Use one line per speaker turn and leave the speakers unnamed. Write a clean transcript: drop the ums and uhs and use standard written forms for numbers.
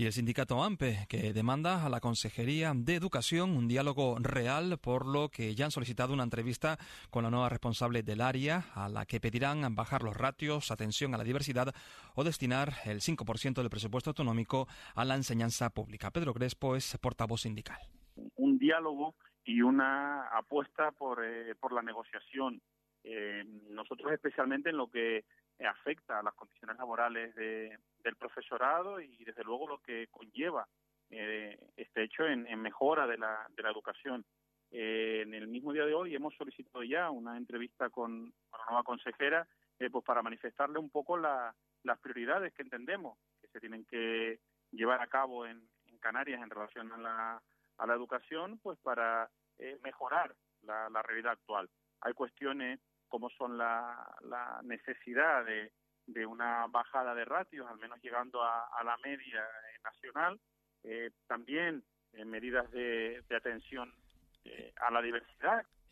Y el sindicato AMPE, que demanda a la Consejería de Educación un diálogo real, por lo que ya han solicitado una entrevista con la nueva responsable del área, a la que pedirán bajar los ratios, atención a la diversidad o destinar el 5% del presupuesto autonómico a la enseñanza pública. Pedro Crespo es portavoz sindical.
Un diálogo y una apuesta por la negociación. Nosotros especialmente en lo que afecta a las condiciones laborales del profesorado y desde luego lo que conlleva este hecho en mejora de la educación. En el mismo día de hoy hemos solicitado ya una entrevista con la nueva consejera pues para manifestarle un poco las prioridades que entendemos que se tienen que llevar a cabo en Canarias en relación a la educación, pues para mejorar la realidad actual. Hay cuestiones como son la necesidad de una bajada de ratios, al menos llegando a la media nacional, también medidas de atención a la diversidad.